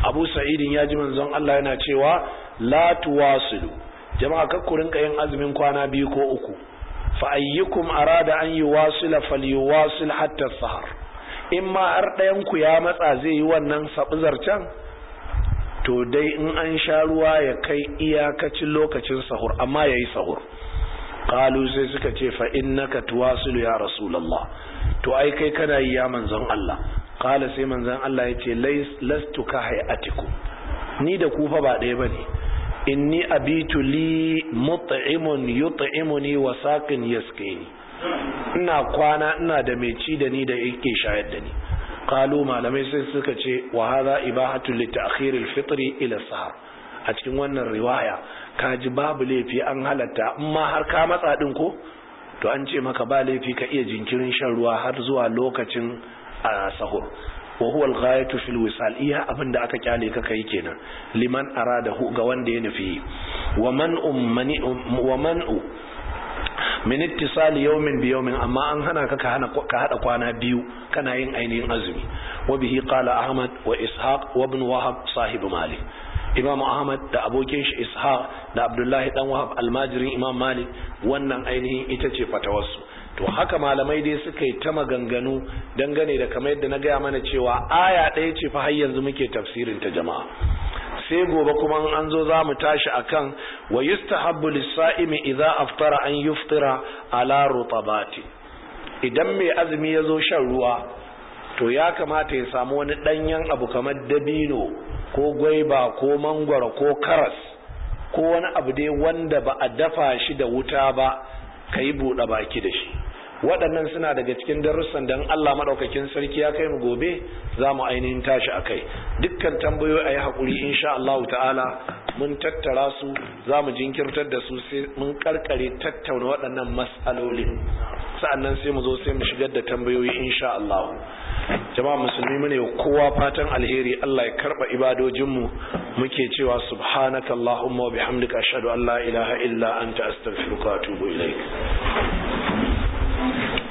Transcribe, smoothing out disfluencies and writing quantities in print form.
Abu Sa'idin ya ji manzon Allah yana cewa la tuwasilu, jama'a kakku rinka yin azumin kwana 2 ko 3. fa ayyukum arada an yuwasila falyuwasil hatta sahar, in ma har ɗayan ku ya matsa zai yi wannan sabizar can, to dai in an sha ruwa ya kai iyakacin lokacin sahur, amma yayi sahur. qalu sai suka ce fa innaka tuwasilu ya rasulullah, to ai kai kana yi ya manzon Allah. qala sai manzon Allah yace lastu ka hayatikum, ni da ku fa ba ɗaya bane. inni abitu li mut'imun yut'imuni wa saqin yasqini, ina kwana ina da mai ci da ni da yake shayar da ni. qalu malamai sai suka ce wa hadha ibahatu li ta'khir al-fitr ila sahar, a cikin wannan riwaya kaji babu laifi an halatta, amma har ka matsa din ko to an ce maka ba laifi ka iya jinkirin shan ruwa har zuwa lokacin sahur. wa huwa al-ghayatu fil wisal, iya abinda aka kyale ka kai kenan, liman aradahu, ga wanda ya nufi. wa man'u min ittisali yawmin bi yawmin, amma an hana ka hada kwana 2 kana yin ainihin azumi. wa bihi qala Ahmad wa Ishaq wa ibn Wahab sahib Malik. Imam Ahmad da abokin shi Ishaq da Abdullahi dan Wahab almajirin Imam Malik, wannan ainihin ita ce fatawarsu. to haka malamai dai suka yi ta maganganu dangane da kamar yadda na gaya mana cewa aya ɗaya ce fa har yanzu muke tafsirin ta jama'a, sai gobe kuma an zo za mu tashi akan wa yustahabbu lis-sa'imi idza aftara an yuftira ala rutabati. idan mai azumi ya zo shan ruwa, to ya kamata ya samu wani ɗanyen abu kamar dabino ko gwaiba ko mangwaro ko karas ko wani abu dai wanda ba a dafa shi da wuta ba, ka yi buɗe baki da shi. waɗannan suna daga cikin darussan don Allah maɗaukakin sarki ya kai mu gobe za mu ainihin tashi a kai. dukkan tambayoyi a yi haƙuri insha Allah ta'ala, mun tattara su, za mu jinkirtar da su sai mun karkare tattauna waɗannan matsalolin, sa'annan sai mu zo sai mu shigar da tambayoyi insha Allah. jama'a musulmi mu ne kowa fatan alheri, Allah ya karɓa ibadojinmu. muke cewa subhanaka Allahumma wa bihamdika ashhadu an la ilaha illa anta astaghfiruka wa atubu ilaik.